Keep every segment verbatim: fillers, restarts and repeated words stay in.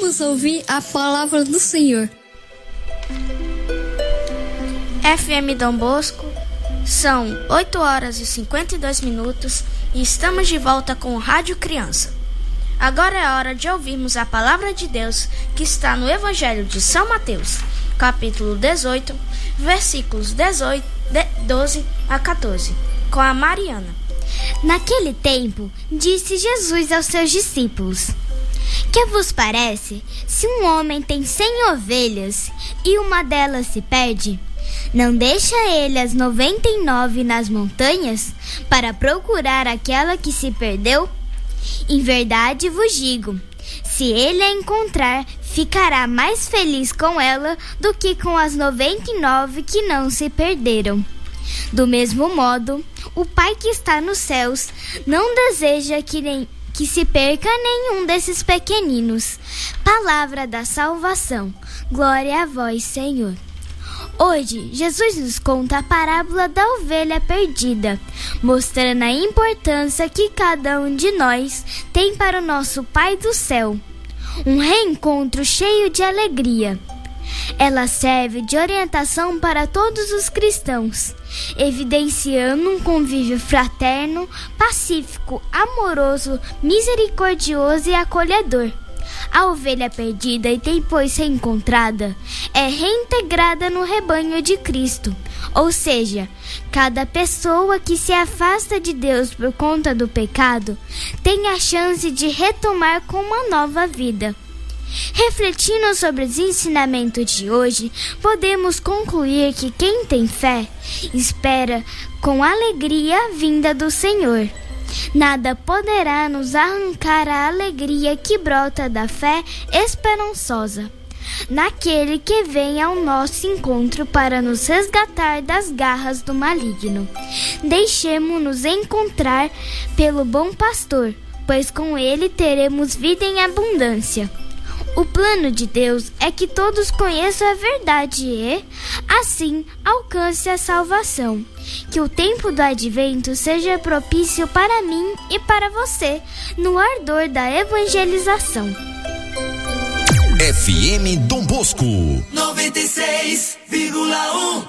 Vamos ouvir a palavra do Senhor. F M Dom Bosco, são oito horas e cinquenta e dois minutos e estamos de volta com o Rádio Criança. Agora é hora de ouvirmos a palavra de Deus que está no Evangelho de São Mateus, capítulo dezoito, versículos dezoito, doze a quatorze, com a Mariana. Naquele tempo, disse Jesus aos seus discípulos: Que vos parece se um homem tem cem ovelhas e uma delas se perde? Não deixa ele as noventa e nove nas montanhas para procurar aquela que se perdeu? Em verdade vos digo, se ele a encontrar, ficará mais feliz com ela do que com as noventa e nove que não se perderam. Do mesmo modo, o Pai que está nos céus não deseja que, nem, que se perca nenhum desses pequeninos. Palavra da salvação. Glória a vós, Senhor. Hoje, Jesus nos conta a parábola da ovelha perdida, mostrando a importância que cada um de nós tem para o nosso Pai do céu. Um reencontro cheio de alegria. Ela serve de orientação para todos os cristãos, evidenciando um convívio fraterno, pacífico, amoroso, misericordioso e acolhedor. A ovelha perdida e depois reencontrada é reintegrada no rebanho de Cristo, ou seja, cada pessoa que se afasta de Deus por conta do pecado tem a chance de retomar com uma nova vida. Refletindo sobre os ensinamentos de hoje, podemos concluir que quem tem fé espera com alegria a vinda do Senhor. Nada poderá nos arrancar a alegria que brota da fé esperançosa naquele que vem ao nosso encontro para nos resgatar das garras do maligno. Deixemo-nos encontrar pelo bom pastor, pois com ele teremos vida em abundância. O plano de Deus é que todos conheçam a verdade e, assim, alcancem a salvação. Que o tempo do advento seja propício para mim e para você, no ardor da evangelização. F M Dom Bosco noventa e seis vírgula um.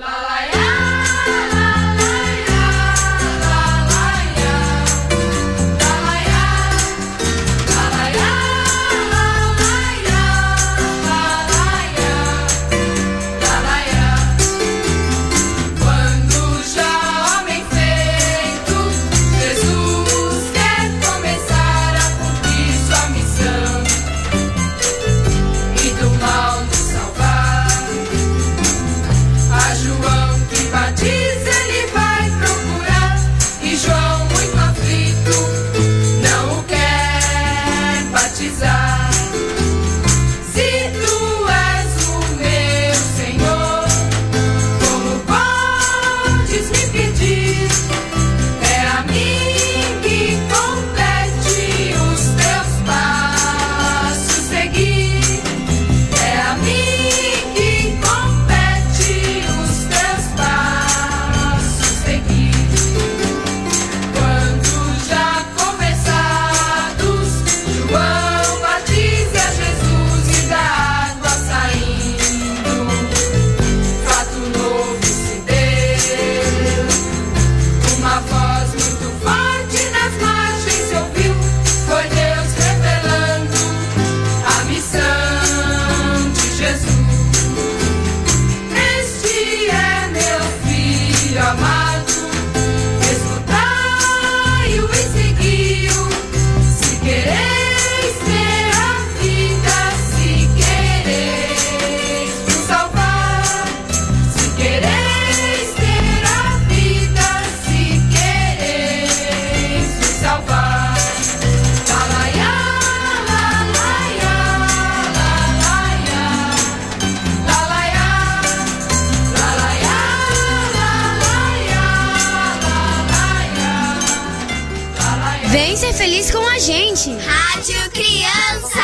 Vem ser feliz com a gente. Rádio Criança.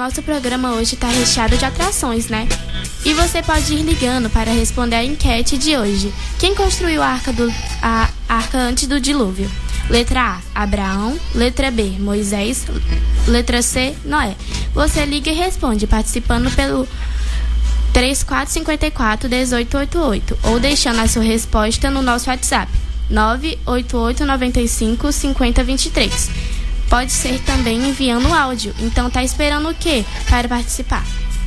nosso programa hoje está recheado de atrações, né? E você pode ir ligando para responder a enquete de hoje. Quem construiu a arca, do, a arca antes do dilúvio? Letra A, Abraão. Letra B, Moisés. Letra C, Noé. Você liga e responde participando pelo três quatro cinco quatro, um oito oito oito ou deixando a sua resposta no nosso WhatsApp nove oito oito nove cinco cinco zero dois três. Pode ser também enviando áudio. Então tá esperando o quê para participar?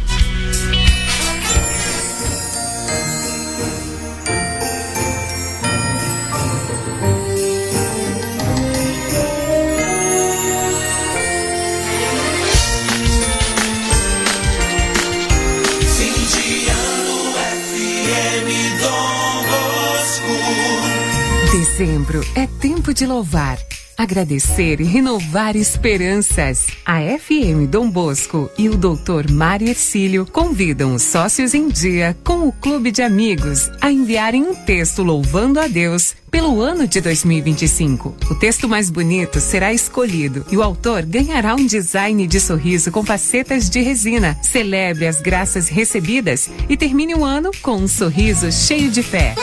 Dezembro é tempo de louvar, agradecer e renovar esperanças. A F M Dom Bosco e o doutor Mário Ercílio convidam os sócios em dia com o Clube de Amigos a enviarem um texto louvando a Deus pelo ano de dois mil e vinte e cinco. O texto mais bonito será escolhido e o autor ganhará um design de sorriso com facetas de resina. Celebre as graças recebidas e termine o ano com um sorriso cheio de fé.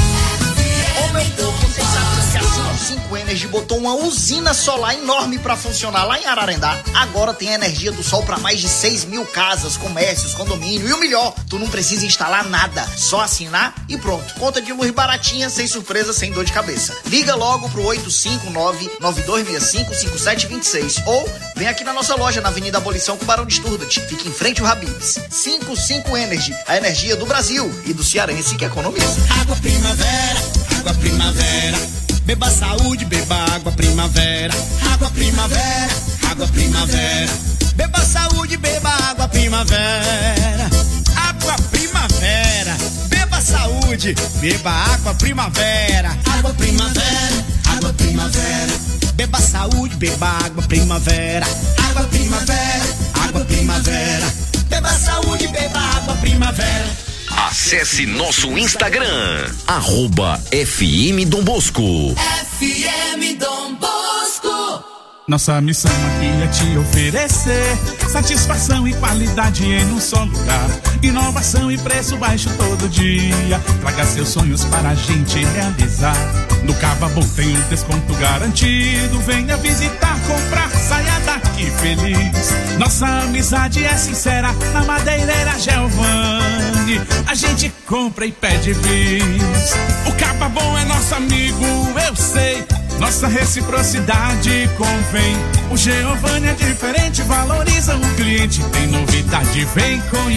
cinco Energy botou uma usina solar enorme para funcionar lá em Ararendá. Agora tem a energia do sol para mais de seis mil casas, comércios, condomínio. E o melhor, tu não precisa instalar nada, só assinar e pronto. Conta de luz baratinha, sem surpresa, sem dor de cabeça. Liga logo pro oito cinco nove, nove dois seis cinco, cinco sete dois seis ou vem aqui na nossa loja na Avenida Abolição com Barão de Sturdat. Fica em frente ao Habib's. cinquenta e cinco Energy, a energia do Brasil e do cearense que economiza. Água Primavera, água Primavera. Beba saúde, beba água Primavera. Água Primavera, água Primavera. Beba saúde, beba água Primavera. Água Primavera. Beba saúde, beba água Primavera. Água Primavera, água Primavera. Beba saúde, beba água Primavera. Água Primavera, água Primavera. Beba saúde, beba água Primavera. Acesse nosso Instagram, arroba F M Dom Bosco. F M Dom Bosco. Nossa missão aqui é te oferecer satisfação e qualidade em um só lugar. Inovação e preço baixo todo dia. Traga seus sonhos para a gente realizar. No Cavabon tem um desconto garantido. Venha visitar, comprar, saia daqui feliz. Nossa amizade é sincera. Na Madeireira Giovanni a gente compra e pede bis. O Cavabon é nosso amigo, eu sei. Nossa reciprocidade convém. O Giovanni é diferente, valoriza o cliente. Tem novidade, vem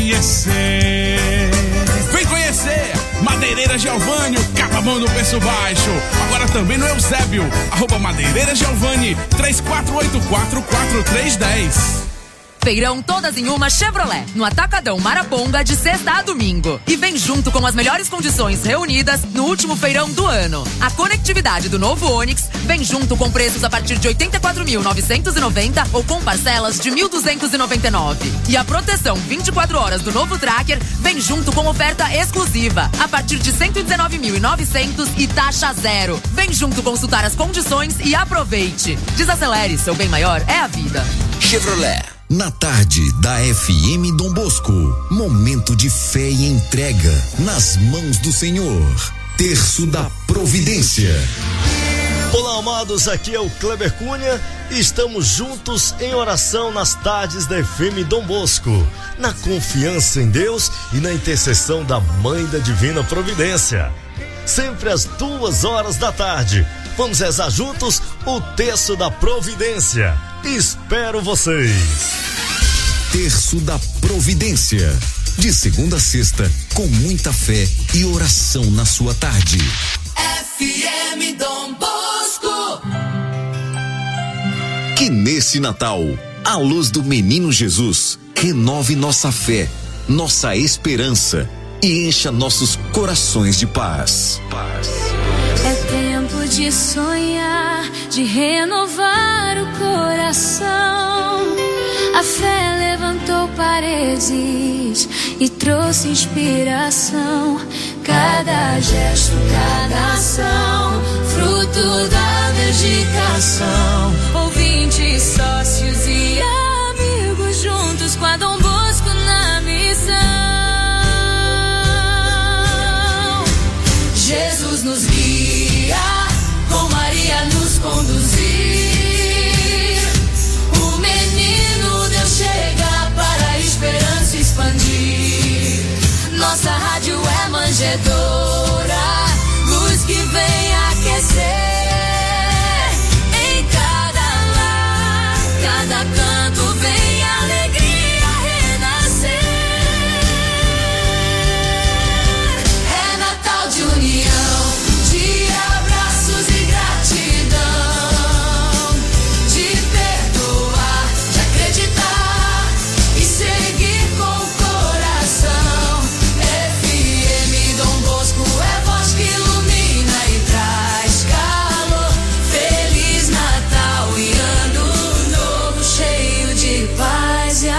conhecer. Vem conhecer Madeireira Giovanni, o Cavabon do preço baixo. Agora também no Eusébio, arroba Madeireira Giovanni, três quatro oito quatro, quatro três um zero. Feirão todas em uma Chevrolet, no Atacadão Maraponga, de sexta a domingo. E vem junto com as melhores condições reunidas no último feirão do ano. A conectividade do novo Onix vem junto com preços a partir de oitenta e quatro mil novecentos e noventa ou com parcelas de mil duzentos e noventa e nove. E a proteção vinte e quatro horas do novo Tracker vem junto com oferta exclusiva a partir de cento e dezenove mil e novecentos e taxa zero. Vem junto consultar as condições e aproveite. Desacelere, seu bem maior é a vida. Chevrolet. Na tarde da F M Dom Bosco, momento de fé e entrega nas mãos do Senhor. Terço da Providência. Olá, amados, aqui é o Kleber Cunha e estamos juntos em oração nas tardes da F M Dom Bosco, na confiança em Deus e na intercessão da Mãe da Divina Providência. Sempre às duas horas da tarde, vamos rezar juntos o Terço da Providência. Espero vocês. Terço da Providência, de segunda a sexta, com muita fé e oração na sua tarde. F M Dom Bosco. Que nesse Natal, a luz do Menino Jesus renove nossa fé, nossa esperança e encha nossos corações de paz. Paz. É tempo de sonhar, de renovar o coração. A fé levantou paredes e trouxe inspiração. Cada gesto, cada ação, fruto da dedicação. Ouvintes, sócios e amigos juntos com a Dom Bosco na missão. Jesus nos guia, com Maria nos conduzir. O menino Deus chega para a esperança expandir. Nossa rádio é manjedoura, luz que vem aquecer. Em cada lar, cada canto vem alegria renascer. É Natal de união, de abraços e gratidão, de perdoar, de acreditar e seguir com o coração. F M Dom Bosco é voz que ilumina e traz calor. Feliz Natal e Ano Novo cheio de paz e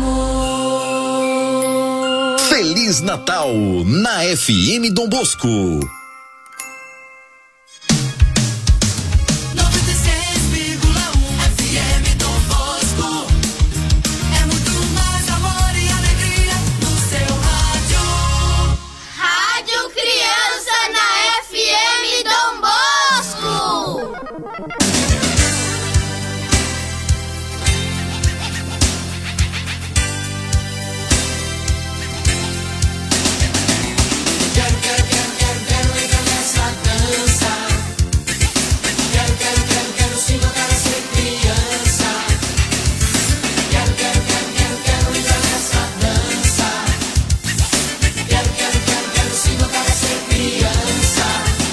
amor. Feliz Natal na F M Dom Bosco. noventa e seis vírgula um F M Dom Bosco. É muito mais amor e alegria no seu rádio. Rádio Criança na F M Dom Bosco. Quero, quero, quero, quero, quero entrar nessa dança. Quero, quero, quero, quero sim voltar a ser criança. Quero, quero, quero, quero, quero entrar nessa dança. Quero, quero, quero, quero sim voltar a ser criança.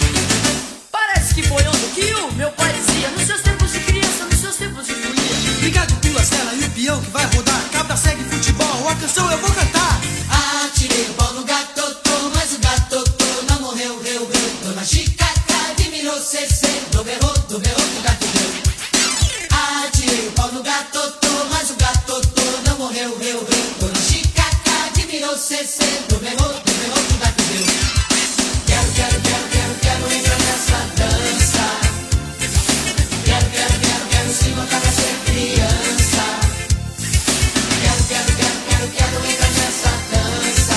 Parece que foi ontem que o meu pai dizia: nos seus tempos de criança, nos seus tempos de folia. Ligado pela cela e o peão que vai rodar. Cabra segue futebol, a canção eu vou cantar. Atirei o pau no gato, mas o gato não morreu, reu, reu. Dona Chica admirou, cê, cê, do berro, do berro, do gato deu. Atirei o pau no gato, mas o gato não morreu, reu, reu. Dona Chica admirou, cê, cê, do berro, do berro, do gato deu. Quero, quero, quero, quero, quero entrar nessa dança. Quero, quero, quero, quero sim voltar a ser criança. Quero, quero, quero, quero, quero entrar nessa dança.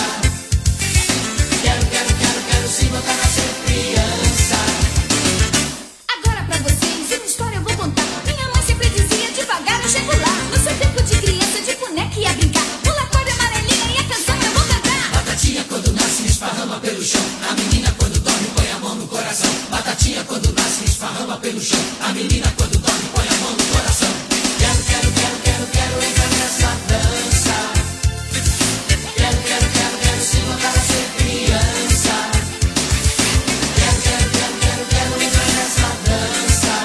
Quero, quero, quero, quero sim voltar a ser criança. Agora pra vocês, uma história eu vou contar. Minha mãe sempre dizia: devagar eu chego lá. No seu tempo de criança, de boneca ia brincar. Pula cor amarelinha e a canção eu vou cantar. Batatinha quando nasce esparrama pelo chão. A menina quando dorme põe a mão no coração. Batatinha quando nasce esparrama pelo chão. A menina quando dorme põe a mão no coração. Quero, quero, quero, quero, quero entrar nessa dança. Quero, quero, quero, quero sim voltar a ser criança. Quero, quero, quero, quero, quero entrar nessa dança.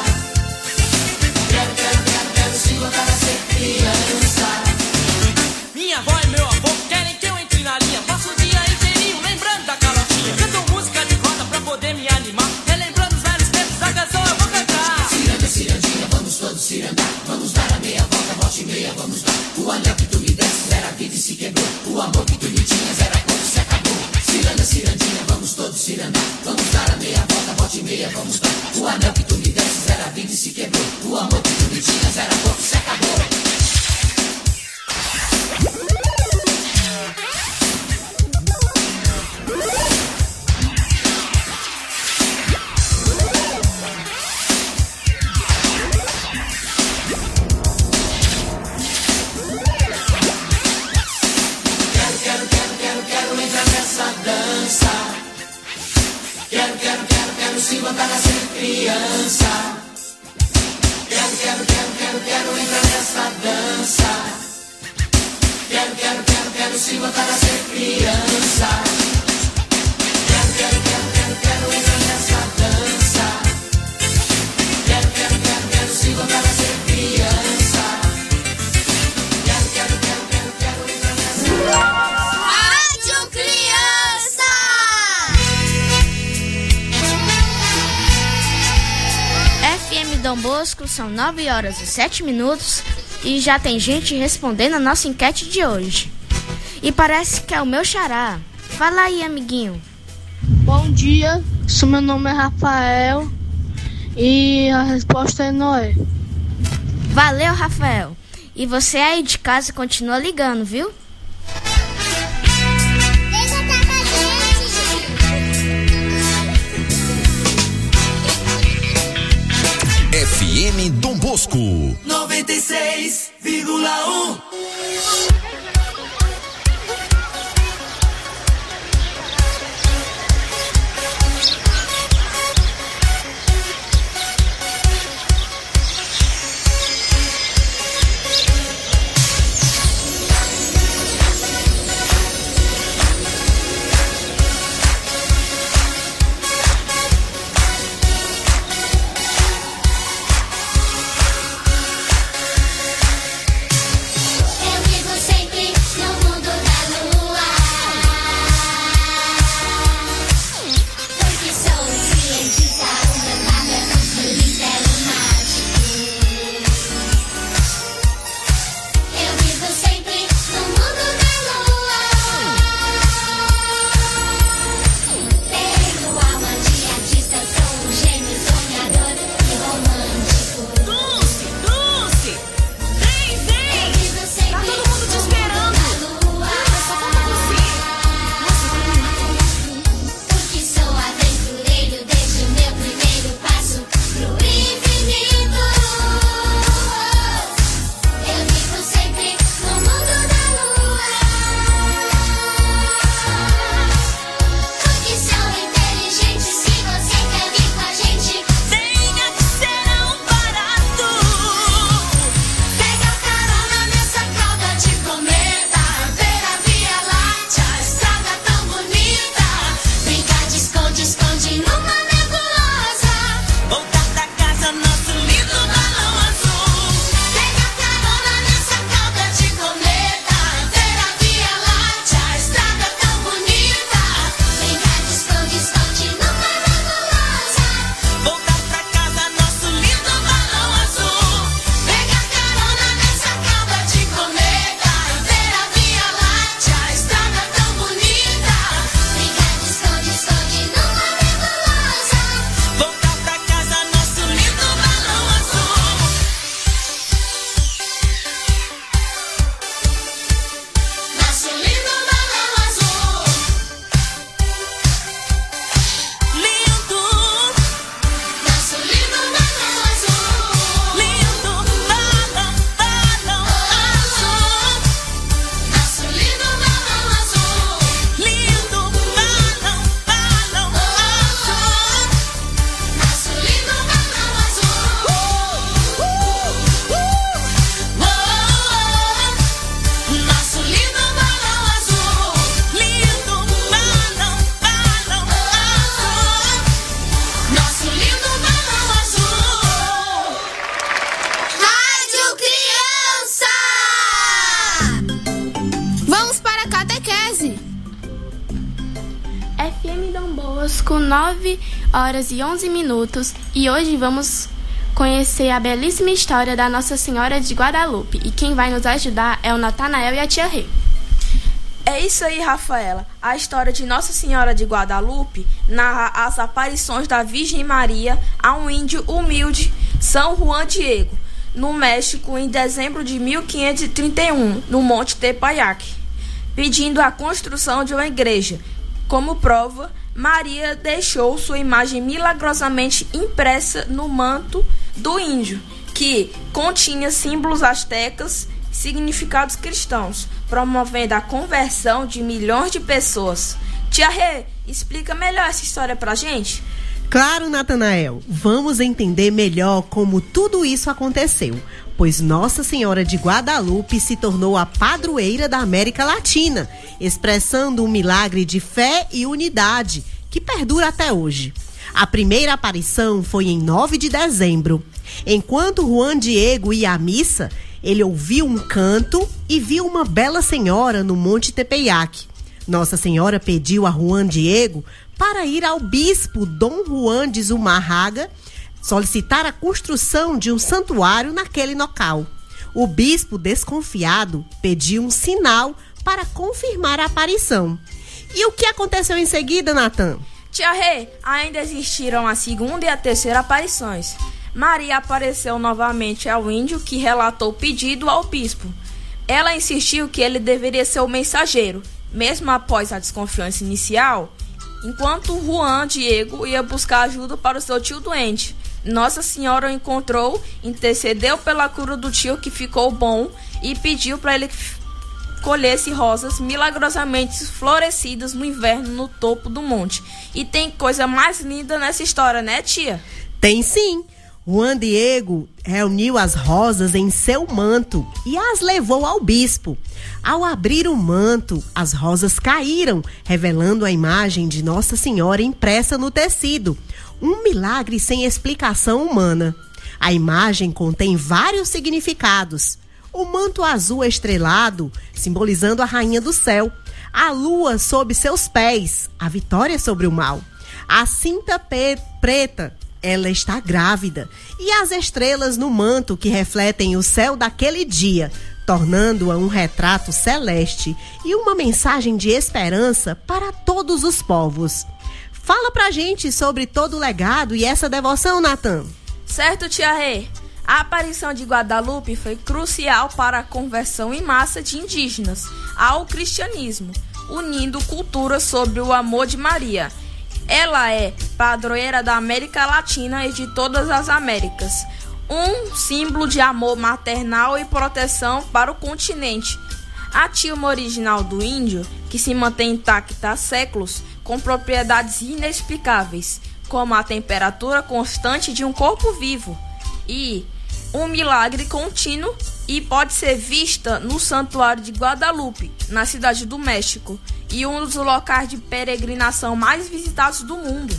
Quero, quero, quero, quero sim voltar a ser criança. Minha avó e meu avô querem que eu entre na linha. Passo o dia inteirinho lembrando da calotinha. Canto música de roda pra poder me animar. Relembrando os velhos tempos, a canção eu vou cantar. Ciranda, cirandinha, vamos todos cirandar. Vamos dar a meia volta, volta e meia, vamos dar. O anel que tu me desses era vida e se quebrou. O amor que tu me tinhas era quando se acabou. Ciranda, cirandinha, vamos todos cirandar. Vamos dar a meia volta, volta e meia, vamos dar. O anel que tu me desses era vida e se quebrou. O amor que tu me tinhas era quando se acabou. Quero, quero, quero, quero, quero entrar nessa dança. Quero, quero, quero, quero sim voltar a ser criança. Quero, quero, quero, quero, quero entrar nessa dança. Quero, quero, quero, quero sim voltar a ser criança. Quero, quero, quero, quero, quero entrar nessa dança. Quero, quero, quero, quero sim voltar a ser criança. Quero, quero, quero, quero, quero entrar nessa Rádio Criança. F M Dom Bosco, são nove horas e sete minutos e já tem gente respondendo a nossa enquete de hoje. E parece que é o meu xará. Fala aí, amiguinho. Bom dia, meu nome é Rafael e a resposta é Noé. Valeu, Rafael. E você aí de casa continua ligando, viu? F M Dom Bosco noventa e seis vírgula um. nove horas e onze minutos e hoje vamos conhecer a belíssima história da Nossa Senhora de Guadalupe. E quem vai nos ajudar é o Natanael e a tia Rê. É isso aí, Rafaela. A história de Nossa Senhora de Guadalupe narra as aparições da Virgem Maria a um índio humilde, São Juan Diego, no México, em dezembro de mil quinhentos e trinta e um, no Monte Tepeyac, pedindo a construção de uma igreja. Como prova, Maria deixou sua imagem milagrosamente impressa no manto do índio, que continha símbolos astecas e significados cristãos, promovendo a conversão de milhões de pessoas. Tia Rê, explica melhor essa história pra gente? Claro, Natanael. Vamos entender melhor como tudo isso aconteceu, pois Nossa Senhora de Guadalupe se tornou a padroeira da América Latina, expressando um milagre de fé e unidade que perdura até hoje. A primeira aparição foi em nove de dezembro. Enquanto Juan Diego ia à missa, ele ouviu um canto e viu uma bela senhora no Monte Tepeyac. Nossa Senhora pediu a Juan Diego para ir ao bispo Dom Juan de Zumárraga solicitar a construção de um santuário naquele local. O bispo, desconfiado, pediu um sinal para confirmar a aparição. E o que aconteceu em seguida, Natan? Tia Rê, ainda existiram a segunda e a terceira aparições. Maria apareceu novamente ao índio, que relatou o pedido ao bispo. Ela insistiu que ele deveria ser o mensageiro, mesmo após a desconfiança inicial, enquanto Juan Diego ia buscar ajuda para o seu tio doente. Nossa Senhora o encontrou, intercedeu pela cura do tio, que ficou bom, e pediu para ele colhesse rosas milagrosamente florescidas no inverno no topo do monte. E tem coisa mais linda nessa história, né, tia? Tem sim. Juan Diego reuniu as rosas em seu manto e as levou ao bispo. Ao abrir o manto, as rosas caíram, revelando a imagem de Nossa Senhora impressa no tecido. Um milagre sem explicação humana. A imagem contém vários significados. O manto azul estrelado, simbolizando a rainha do céu. A lua sob seus pés, a vitória sobre o mal. A cinta pe- preta, ela está grávida. E as estrelas no manto, que refletem o céu daquele dia, tornando-a um retrato celeste e uma mensagem de esperança para todos os povos. Fala pra gente sobre todo o legado e essa devoção, Natan. Certo, tia Rê. A aparição de Guadalupe foi crucial para a conversão em massa de indígenas ao cristianismo, unindo culturas sobre o amor de Maria. Ela é padroeira da América Latina e de todas as Américas, um símbolo de amor maternal e proteção para o continente. A tilma original do índio, que se mantém intacta há séculos, com propriedades inexplicáveis, como a temperatura constante de um corpo vivo e um milagre contínuo, e pode ser vista no Santuário de Guadalupe, na cidade do México, e um dos locais de peregrinação mais visitados do mundo.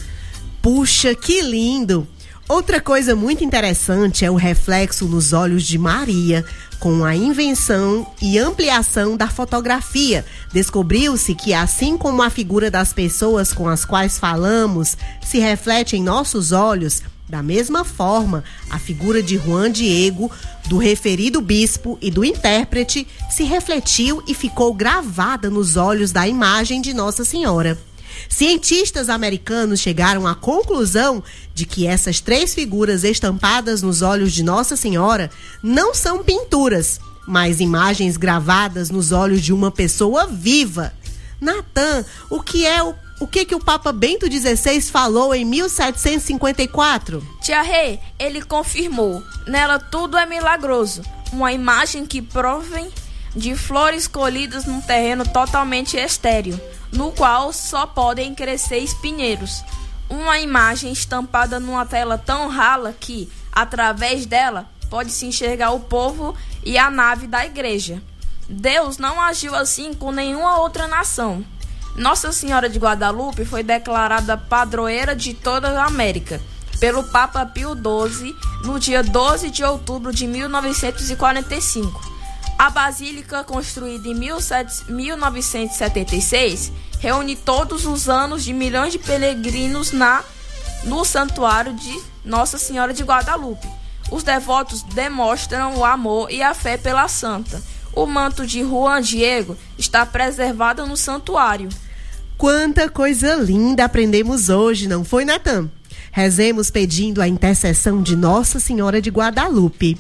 Puxa, que lindo! Outra coisa muito interessante é o reflexo nos olhos de Maria. Com a invenção e ampliação da fotografia, descobriu-se que, assim como a figura das pessoas com as quais falamos se reflete em nossos olhos, da mesma forma, a figura de Juan Diego, do referido bispo e do intérprete, se refletiu e ficou gravada nos olhos da imagem de Nossa Senhora. Cientistas americanos chegaram à conclusão de que essas três figuras estampadas nos olhos de Nossa Senhora não são pinturas, mas imagens gravadas nos olhos de uma pessoa viva. Natan, o que é o O que que o Papa Bento dezesseis falou em mil setecentos e cinquenta e quatro? Tia Rê, ele confirmou: nela tudo é milagroso. Uma imagem que provém de flores colhidas num terreno totalmente estéril, no qual só podem crescer espinheiros. Uma imagem estampada numa tela tão rala que, através dela, pode-se enxergar o povo e a nave da igreja. Deus não agiu assim com nenhuma outra nação. Nossa Senhora de Guadalupe foi declarada padroeira de toda a América pelo Papa Pio doze no dia doze de outubro de mil novecentos e quarenta e cinco. A Basílica, construída em mil novecentos e setenta e seis, reúne todos os anos de milhões de peregrinos na, no Santuário de Nossa Senhora de Guadalupe. Os devotos demonstram o amor e a fé pela santa. O manto de Juan Diego está preservado no santuário. Quanta coisa linda aprendemos hoje, não foi, Natan? Rezemos pedindo a intercessão de Nossa Senhora de Guadalupe.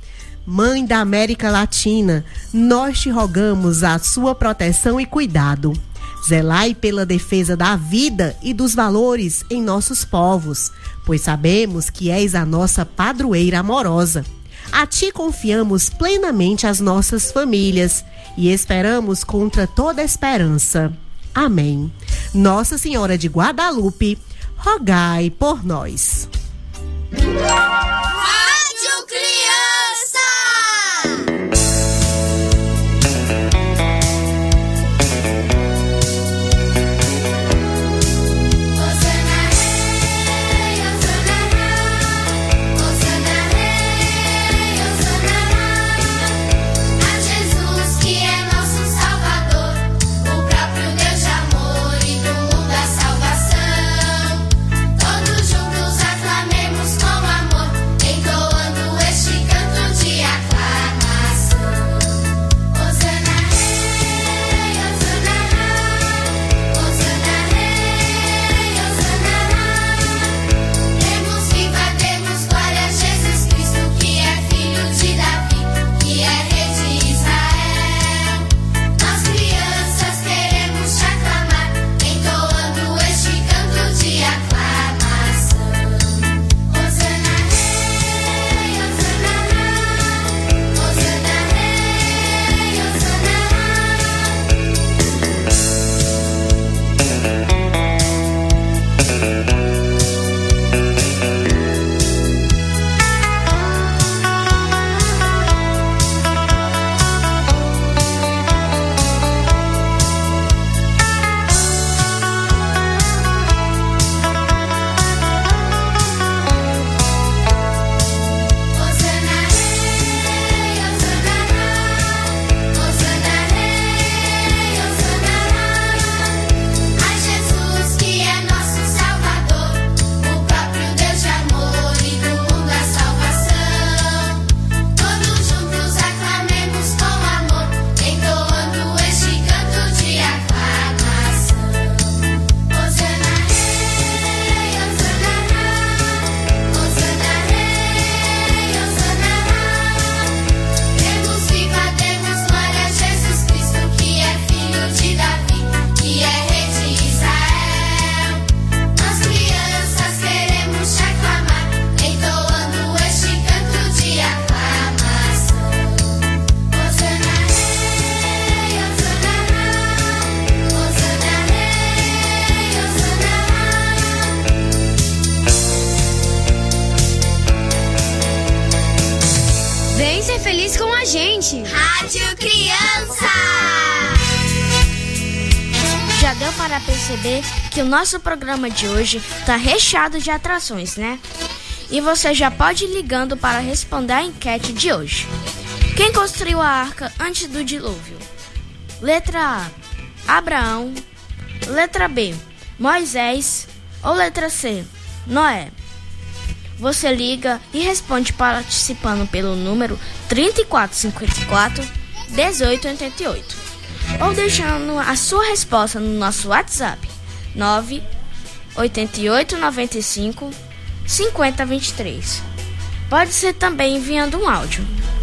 Mãe da América Latina, nós te rogamos a sua proteção e cuidado. Zelai pela defesa da vida e dos valores em nossos povos, pois sabemos que és a nossa padroeira amorosa. A ti confiamos plenamente as nossas famílias e esperamos contra toda esperança. Amém. Nossa Senhora de Guadalupe, rogai por nós. Rádio Criança! Todos juntos aclamemos com amor. gente. Rádio Criança. Já deu para perceber que o nosso programa de hoje está recheado de atrações, né? E você já pode ir ligando para responder a enquete de hoje. Quem construiu a arca antes do dilúvio? Letra A, Abraão. Letra B, Moisés. Ou letra C, Noé? Você liga e responde participando pelo número trinta e quatro cinquenta e quatro, dezoito oitenta e oito. Ou deixando a sua resposta no nosso WhatsApp nove oito oito nove cinco cinco zero dois três. Pode ser também enviando um áudio.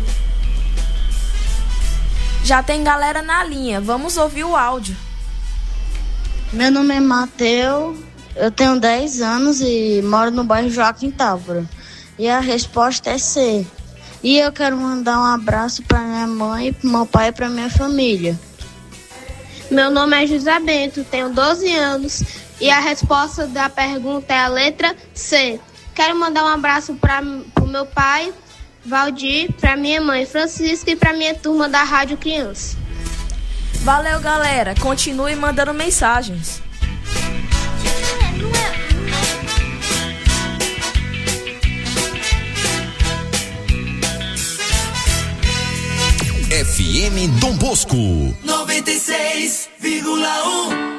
Já tem galera na linha, vamos ouvir o áudio. Meu nome é Mateus, eu tenho dez anos e moro no bairro Joaquim Távora. E a resposta é C. E eu quero mandar um abraço para minha mãe, pro meu pai e para minha família. Meu nome é José Bento, tenho doze anos e a resposta da pergunta é a letra C. Quero mandar um abraço para o meu pai, Valdir, para minha mãe, Francisca, e para minha turma da Rádio Criança. Valeu, galera. Continue mandando mensagens. F M Dom Bosco noventa e seis vírgula um.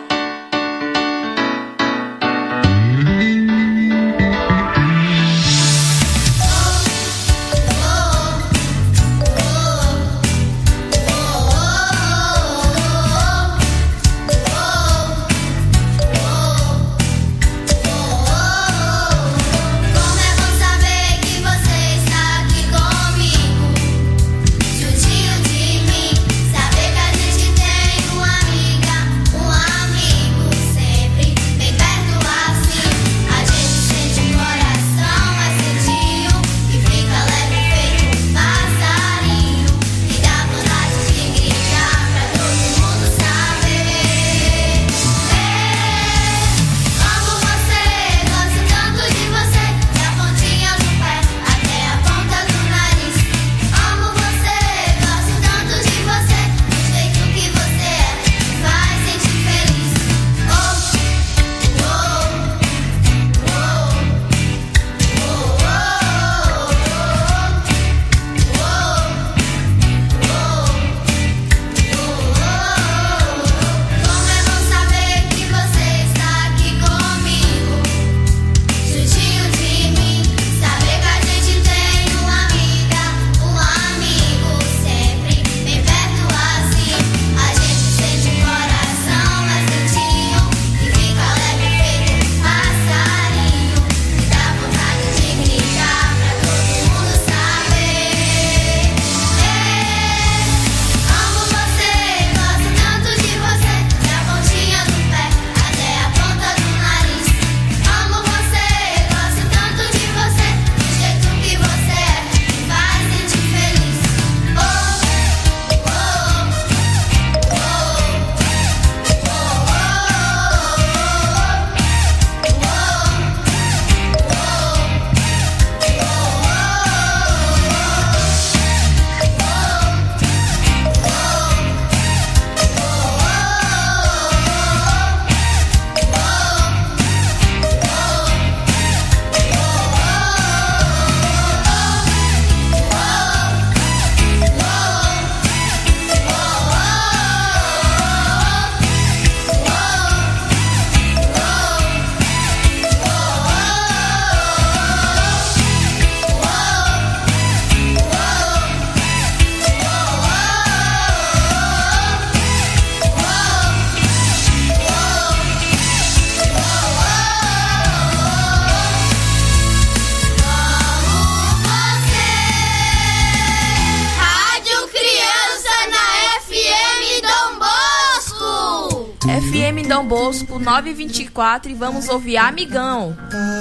F M Dom Bosco nove vinte e quatro e vamos ouvir Amigão.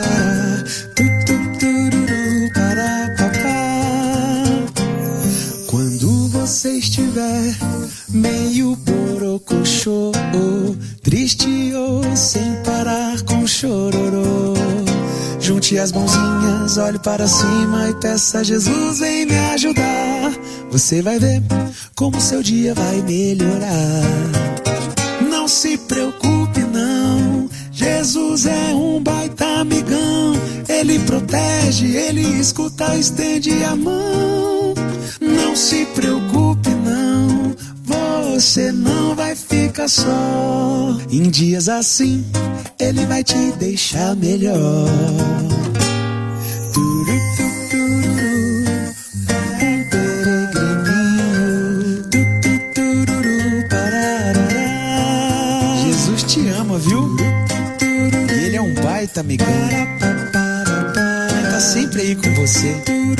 Quando você estiver meio borocochô, triste ou sem parar com chororô, junte Junte as mãozinhas, olhe para cima e peça a Jesus, vem me ajudar. Você vai ver como seu dia vai melhorar. Não se preocupe não, Jesus é um baita amigão. Ele protege, ele escuta, estende a mão. Não se preocupe não, você não vai ficar só. Em dias assim, ele vai te deixar melhor. Turu, tu, tururu, um peregrininho. Tu, tu, tururu, parará. Jesus te ama, viu? E ele é um baita amigão. Ele tá sempre aí com você.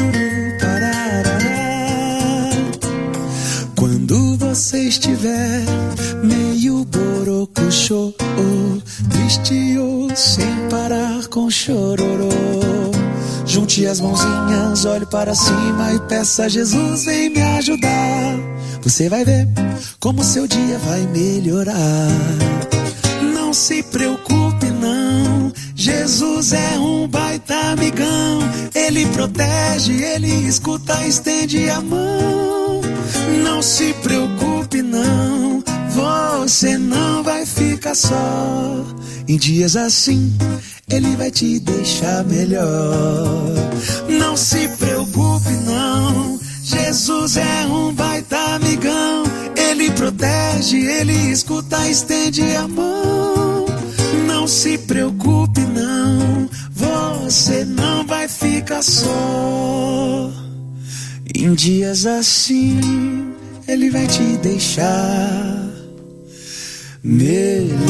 Quando você estiver meio borocochô, triste ou sem parar com chororô, junte as mãozinhas, olhe para cima e peça a Jesus, vem me ajudar. Você vai ver como seu dia vai melhorar. Não se preocupe não, Jesus é um baita amigão. Ele protege, ele escuta, estende a mão. Não se preocupe não, você não vai ficar só. Em dias assim, ele vai te deixar melhor. Não se preocupe não, Jesus é um baita amigão. Ele protege, ele escuta, estende a mão. Não se preocupe não, você não vai ficar só. Em dias assim, ele vai te deixar melhor.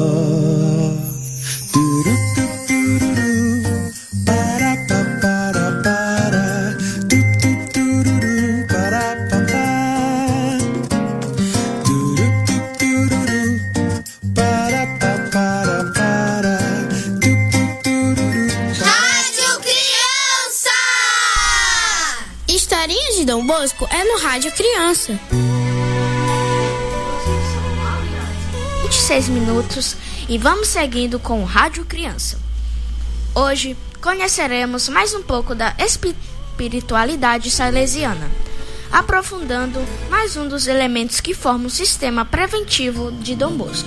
Turu, tu, tururu, para, pa, para, para. Tu, tu, tururu, para, pa, pa. Turu, tu, tururu, para, pa, para, para. Tu, tu, tururu. Rádio Criança! Historinhas de Dom Bosco é no Rádio Criança. vinte e seis minutos e vamos seguindo com o Rádio Criança. Hoje conheceremos mais um pouco da espiritualidade salesiana, aprofundando mais um dos elementos que formam o sistema preventivo de Dom Bosco,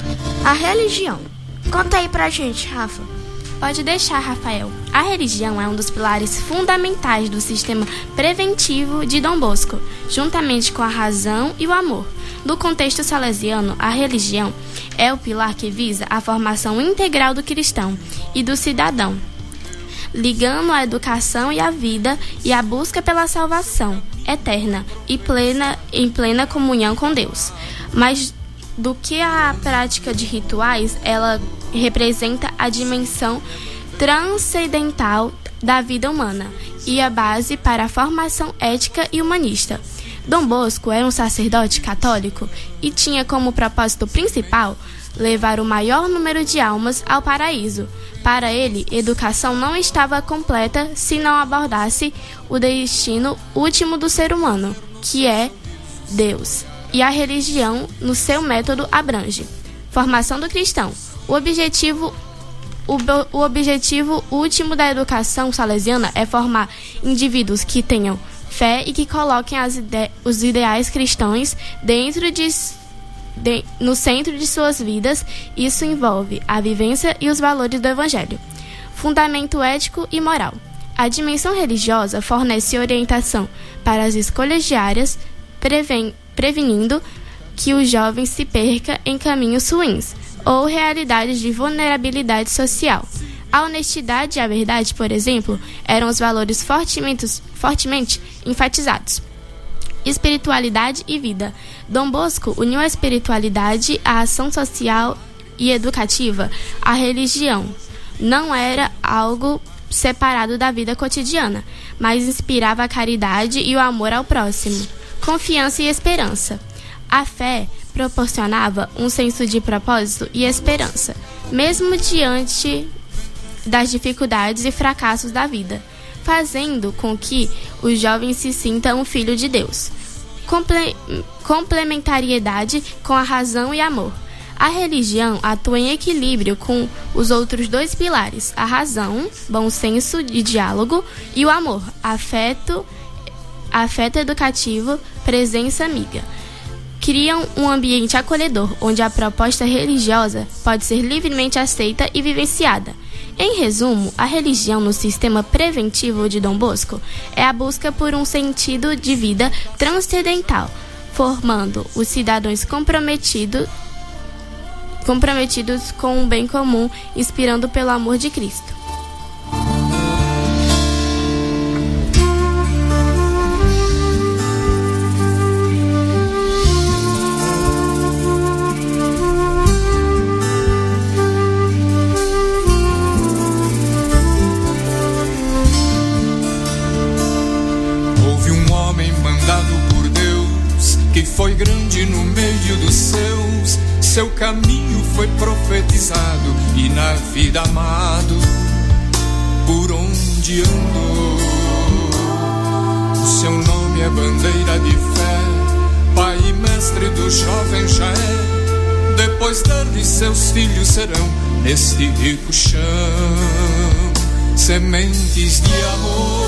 a religião. Conta aí pra gente, Rafa. Pode deixar, Rafael. A religião é um dos pilares fundamentais do sistema preventivo de Dom Bosco, juntamente com a razão e o amor. No contexto salesiano, a religião é o pilar que visa a formação integral do cristão e do cidadão, ligando a educação e a vida e a busca pela salvação eterna e plena, em plena comunhão com Deus. Mas do que a prática de rituais, ela representa a dimensão transcendental da vida humana e a base para a formação ética e humanista. Dom Bosco era um sacerdote católico e tinha como propósito principal levar o maior número de almas ao paraíso. Para ele, educação não estava completa se não abordasse o destino último do ser humano, que é Deus. E a religião, no seu método, abrange formação do cristão. O objetivo, o, o objetivo último da educação salesiana é formar indivíduos que tenham fé e que coloquem as ide- os ideais cristãos dentro de, de, no centro de suas vidas. Isso envolve a vivência e os valores do Evangelho. Fundamento ético e moral. A dimensão religiosa fornece orientação para as escolhas diárias, prevén prevenindo que o jovem se perca em caminhos ruins ou realidades de vulnerabilidade social. A honestidade e a verdade, por exemplo, eram os valores fortemente, fortemente enfatizados. Espiritualidade e vida. Dom Bosco uniu a espiritualidade, a ação social e educativa. A religião não era algo separado da vida cotidiana, mas inspirava a caridade e o amor ao próximo. Confiança e esperança. A fé proporcionava um senso de propósito e esperança, mesmo diante das dificuldades e fracassos da vida, fazendo com que o jovem se sinta um filho de Deus. Comple- complementariedade com a razão e amor. A religião atua em equilíbrio com os outros dois pilares, a razão, bom senso e diálogo, e o amor, afeto, afeto educativo, presença amiga. Criam um ambiente acolhedor, onde a proposta religiosa pode ser livremente aceita e vivenciada. Em resumo, a religião no sistema preventivo de Dom Bosco é a busca por um sentido de vida transcendental, formando os cidadãos comprometidos, comprometidos com o bem comum, inspirando pelo amor de Cristo. Foi grande no meio dos seus, seu caminho foi profetizado e na vida amado por onde andou. O seu nome é bandeira de fé, pai e mestre do jovem já é. Depois dele seus filhos serão neste rico chão sementes de amor.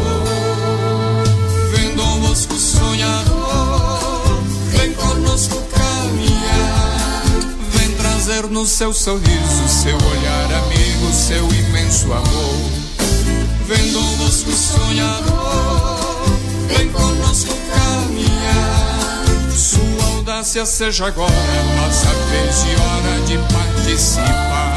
Vem Dom Bosco sonhador, vem conosco caminhar, vem trazer no seu sorriso, seu olhar amigo, seu imenso amor. Vem Dom Bosco sonhador, vem conosco caminhar, sua audácia seja agora nossa vez e hora de participar.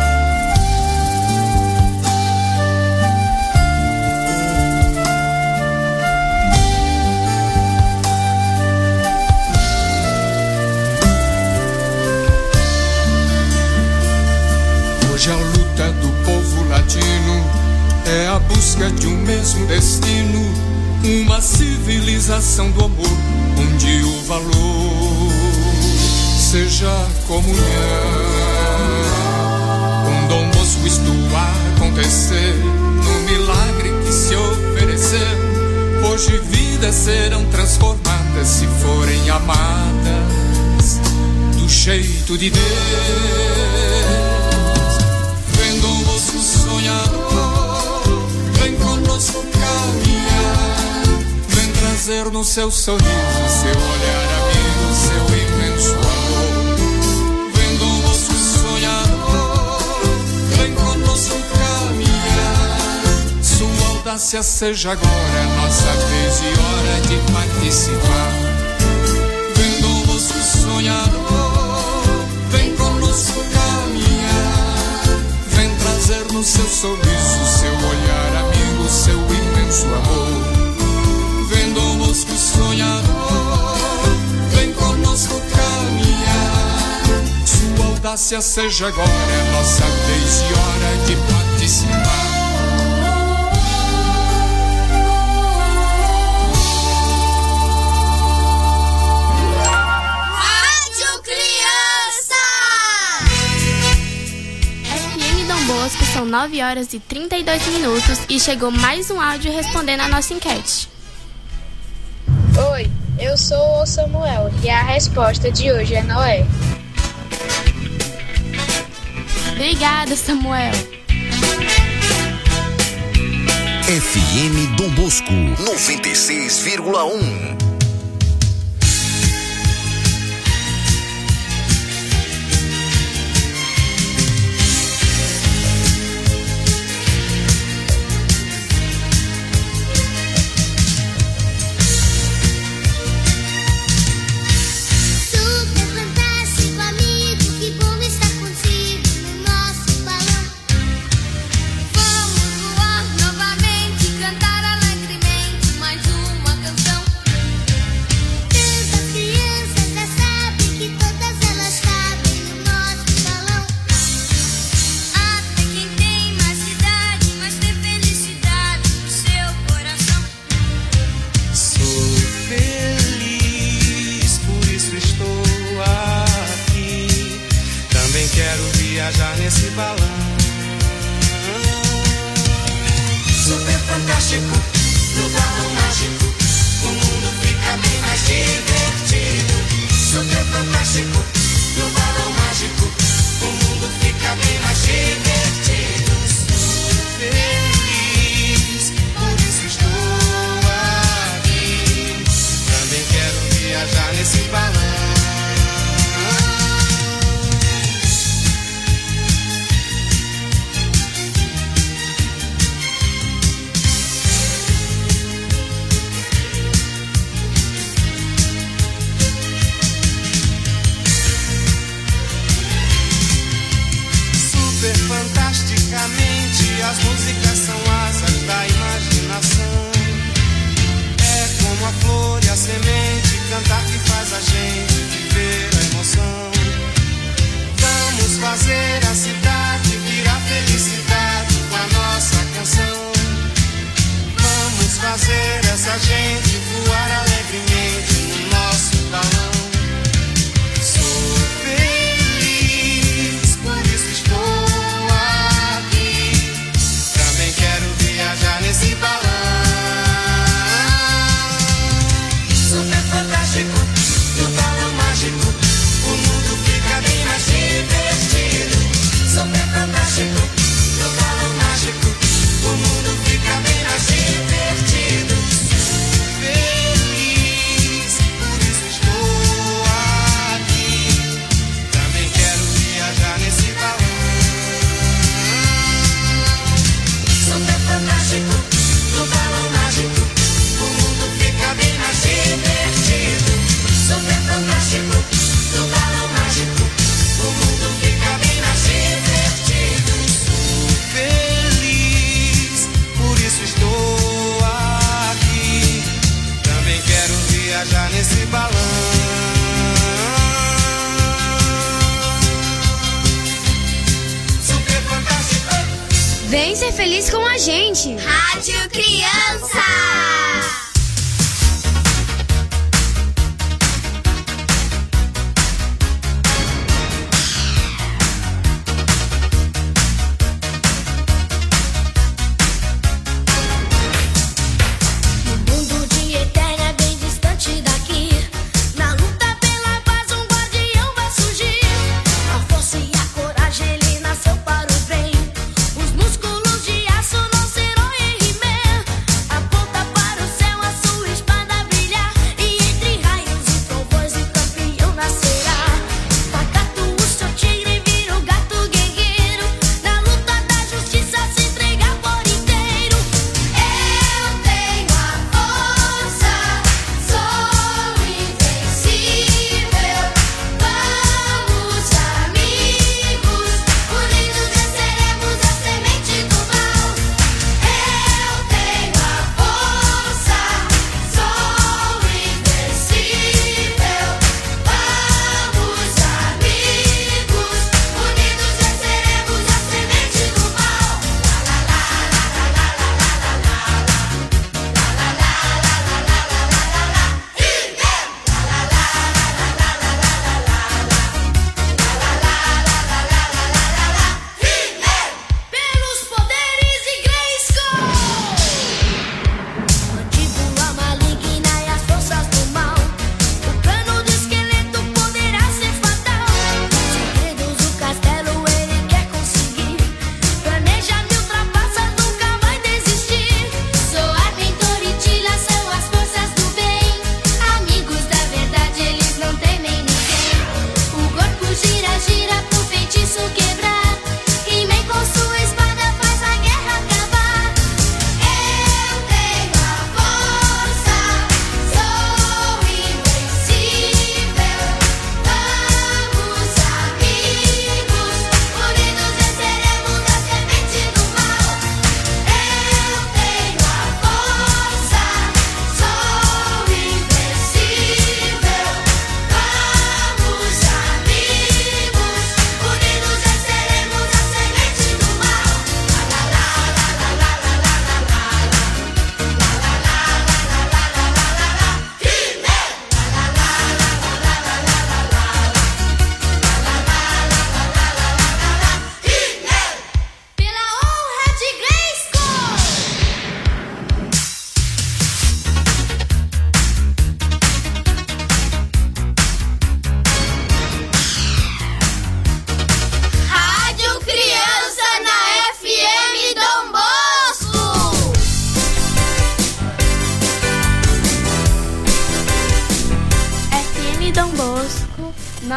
Hoje a luta do povo latino é a busca de um mesmo destino, uma civilização do amor, onde o valor seja comunhão. Com Dom Bosco isto acontecer, no milagre que se ofereceu, hoje vidas serão transformadas se forem amadas do jeito de Deus. Dom Bosco sonhador, vem conosco caminhar, vem trazer no seu sorriso, seu olhar amigo, seu imenso amor. Vem Dom Bosco sonhador, vem conosco caminhar, sua audácia seja agora nossa vez e hora de participar. Vem Dom Bosco sonhador, vem conosco caminhar, trazer no seu sorriso, seu olhar amigo, seu imenso amor. Vem Dom Bosco sonhador, vem conosco caminhar, sua audácia seja agora nossa vez e hora de participar. São nove horas e trinta e dois minutos e chegou mais um áudio respondendo a nossa enquete. Oi, eu sou o Samuel e a resposta de hoje é Noé. Obrigada, Samuel. F M Dom Bosco noventa e seis vírgula um. Super fantástico, no balão mágico, o mundo fica bem mais divertido. Super fantástico, no balão mágico. mágico, o mundo fica bem mais divertido. Sou feliz, por isso estou aqui. Também quero viajar nesse balão. Fantasticamente, as músicas são asas da imaginação. É como a flor e a semente, cantar que faz a gente viver a emoção. Vamos fazer a cidade virar felicidade com a nossa canção. Vamos fazer essa gente voar alegremente no nosso balão. Sou feliz, por isso estou nesse balão. Super fantástico, no balão mágico, o mundo fica bem mais divertido. Super fantástico, no balão mágico, o mundo fica bem mais divertido. Feliz, por isso estou aqui. Também quero viajar nesse balão. Super fantástico, no balão mágico, o mundo fica bem mais divertido. Super fantástico, no balão mágico, o mundo fica bem mais divertido. Sou feliz, por isso estou aqui. Também quero viajar nesse balão. Super fantástico. Vem ser feliz com a gente. Rádio Criança. Para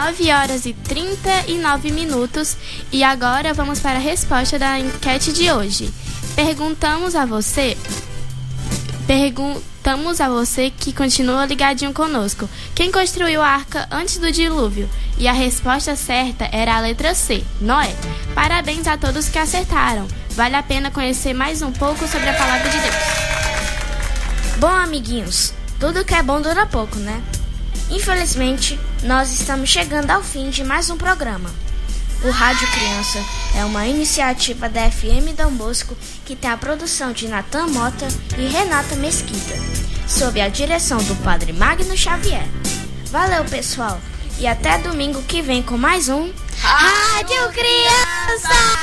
nove horas e trinta e nove minutos e agora vamos para a resposta da enquete de hoje. Perguntamos a você, perguntamos a você que continua ligadinho conosco, quem construiu a arca antes do dilúvio? E a resposta certa era a letra C, Noé. Parabéns a todos que acertaram. Vale a pena conhecer mais um pouco sobre a palavra de Deus. Bom, amiguinhos, tudo que é bom dura pouco, né? Infelizmente, nós estamos chegando ao fim de mais um programa. O Rádio Criança é uma iniciativa da F M Dom Bosco que tem a produção de Natan Mota e Renata Mesquita, sob a direção do Padre Magno Xavier. Valeu, pessoal, e até domingo que vem com mais um Rádio Criança!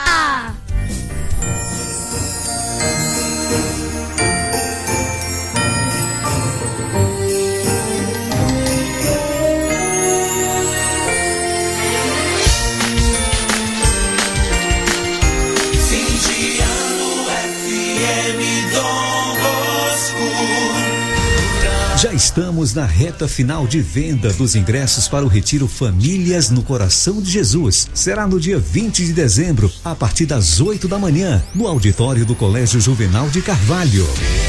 Já estamos na reta final de venda dos ingressos para o Retiro Famílias no Coração de Jesus. Será no dia vinte de dezembro, a partir das oito da manhã, no auditório do Colégio Juvenal de Carvalho.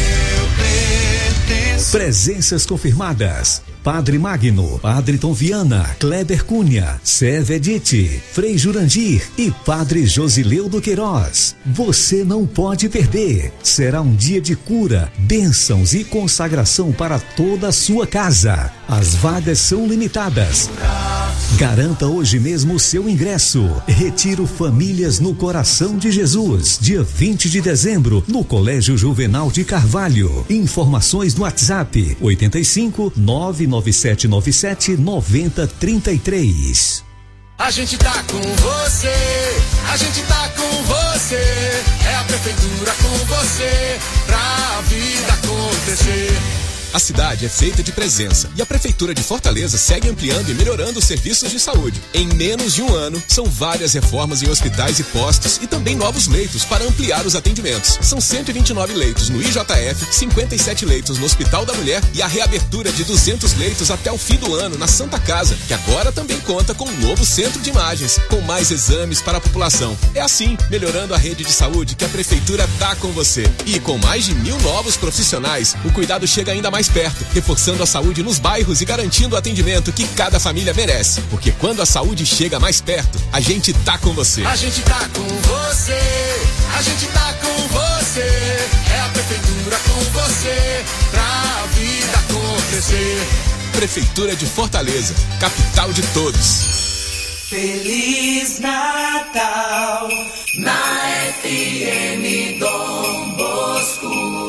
Presenças confirmadas: Padre Magno, Padre Tom Viana, Kleber Cunha, Sérvia Edith, Frei Jurandir e Padre Josileudo Queiroz. Você não pode perder. Será um dia de cura, bênçãos e consagração para toda a sua casa. As vagas são limitadas. Garanta hoje mesmo o seu ingresso. Retiro Famílias no Coração de Jesus, dia vinte de dezembro, no Colégio Juvenal de Carvalho. Informações no WhatsApp oito cinco, nove nove sete nove sete, nove zero três três. A gente tá com você, a gente tá com você, é a prefeitura com você, pra vida acontecer. A cidade é feita de presença e a Prefeitura de Fortaleza segue ampliando e melhorando os serviços de saúde. Em menos de um ano, são várias reformas em hospitais e postos e também novos leitos para ampliar os atendimentos. São cento e vinte e nove leitos no I J F, cinquenta e sete leitos no Hospital da Mulher e a reabertura de duzentos leitos até o fim do ano na Santa Casa, que agora também conta com um novo centro de imagens, com mais exames para a população. É assim, melhorando a rede de saúde, que a Prefeitura tá com você. E com mais de mil novos profissionais, o cuidado chega ainda mais perto, reforçando a saúde nos bairros e garantindo o atendimento que cada família merece. Porque quando a saúde chega mais perto, a gente tá com você. A gente tá com você, a gente tá com você, é a prefeitura com você, pra vida acontecer. Prefeitura de Fortaleza, capital de todos. Feliz Natal na F M Dom Bosco.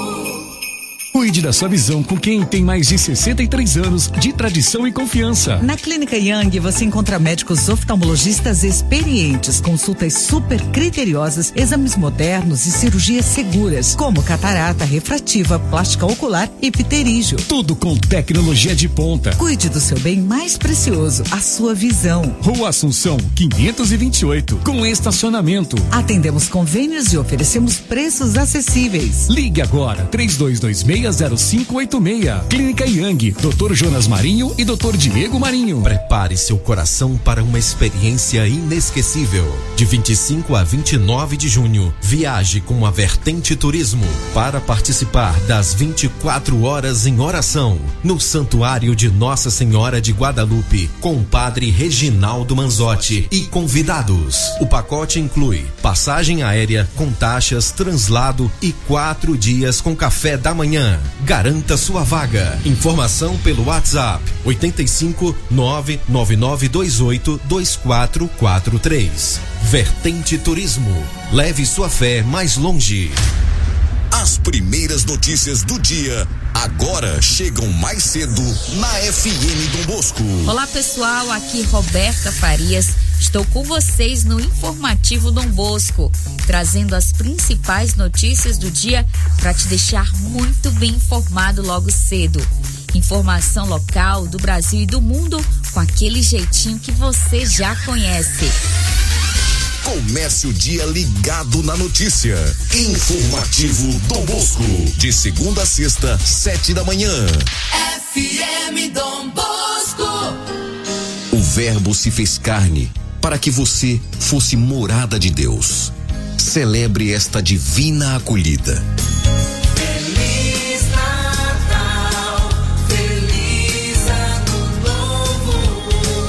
Cuide da sua visão com quem tem mais de sessenta e três anos de tradição e confiança. Na Clínica Yang você encontra médicos oftalmologistas experientes, consultas super criteriosas, exames modernos e cirurgias seguras, como catarata, refrativa, plástica ocular e pterígio. Tudo com tecnologia de ponta. Cuide do seu bem mais precioso, a sua visão. Rua Assunção, quinhentos e vinte e oito, com estacionamento. Atendemos convênios e oferecemos preços acessíveis. Ligue agora, três dois dois seis zero cinco oito seis. Clínica Yang, doutor Jonas Marinho e doutor Diego Marinho. Prepare seu coração para uma experiência inesquecível. De vinte e cinco a vinte e nove de junho, viaje com a Vertente Turismo para participar das vinte e quatro horas em oração no Santuário de Nossa Senhora de Guadalupe, com o Padre Reginaldo Manzotti e convidados. O pacote inclui passagem aérea com taxas, translado e quatro dias com café da manhã. Garanta sua vaga. Informação pelo WhatsApp oito cinco, nove nove nove dois oito, dois quatro quatro três. Vertente Turismo. Leve sua fé mais longe. As primeiras notícias do dia agora chegam mais cedo na F M Dom Bosco. Olá pessoal, aqui Roberta Farias. Estou com vocês no Informativo Dom Bosco, trazendo as principais notícias do dia para te deixar muito bem informado logo cedo. Informação local do Brasil e do mundo com aquele jeitinho que você já conhece. Comece o dia ligado na notícia. Informativo Dom Bosco, de segunda a sexta, sete da manhã. F M Dom Bosco. O O Verbo se fez carne para que você fosse morada de Deus. Celebre esta divina acolhida. Feliz Natal, feliz Ano Novo,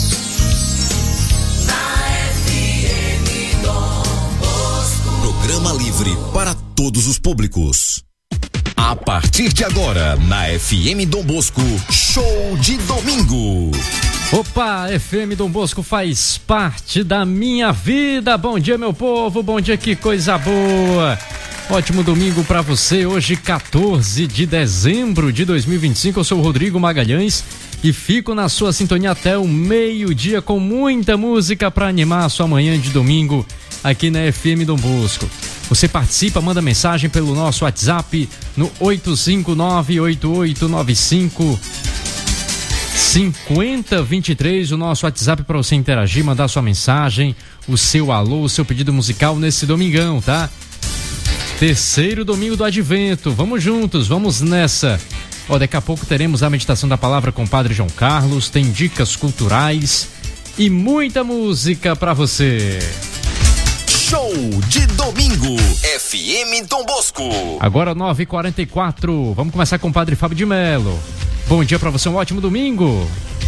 na F M Dom Bosco. Programa livre para todos os públicos. A partir de agora, na F M Dom Bosco, show de domingo. Opa, F M Dom Bosco faz parte da minha vida. Bom dia, meu povo, bom dia, que coisa boa. Ótimo domingo pra você, hoje quatorze de dezembro de dois mil e vinte e cinco. Eu sou o Rodrigo Magalhães e fico na sua sintonia até o meio-dia com muita música pra animar a sua manhã de domingo aqui na F M Dom Bosco. Você participa, manda mensagem pelo nosso WhatsApp no oito cinco nove, oito oito nove cinco, cinco zero dois três, o nosso WhatsApp para você interagir, mandar sua mensagem, o seu alô, o seu pedido musical nesse domingão, tá? Terceiro domingo do Advento, vamos juntos, vamos nessa. Ó, daqui a pouco teremos a meditação da palavra com o Padre João Carlos, tem dicas culturais e muita música para você. Show de domingo, F M Dom Bosco. Agora nove e quarenta e quatro, vamos começar com o Padre Fábio de Melo. Bom dia pra você, um ótimo domingo.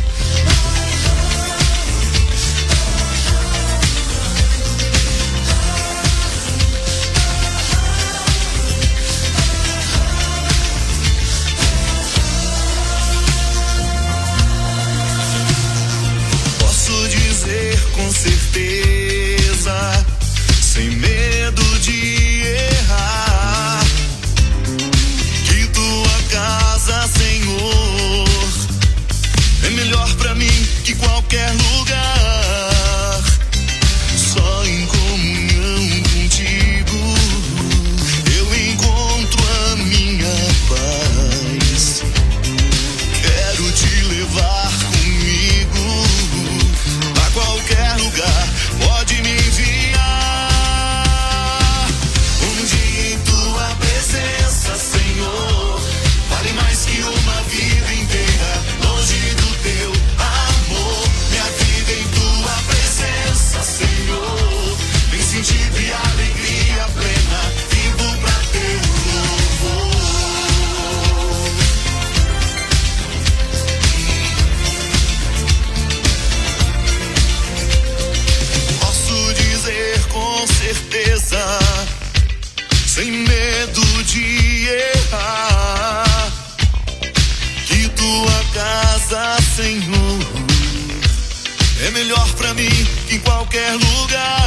Posso dizer com certeza, sem medo de errar, que tua casa, Senhor, é melhor pra mim que qualquer lugar. Só em comunhão contigo eu encontro a minha paz. Quero te levar comigo a qualquer lugar. Pode me enviar. Um dia em tua presença, Senhor, vale mais que uma vida inteira longe do teu amor. Minha vida em tua presença, Senhor, vem sentir e alegria plena, vivo pra teu louvor. Posso dizer com certeza, sem medo de errar, que tua casa, Senhor, é melhor pra mim que em qualquer lugar.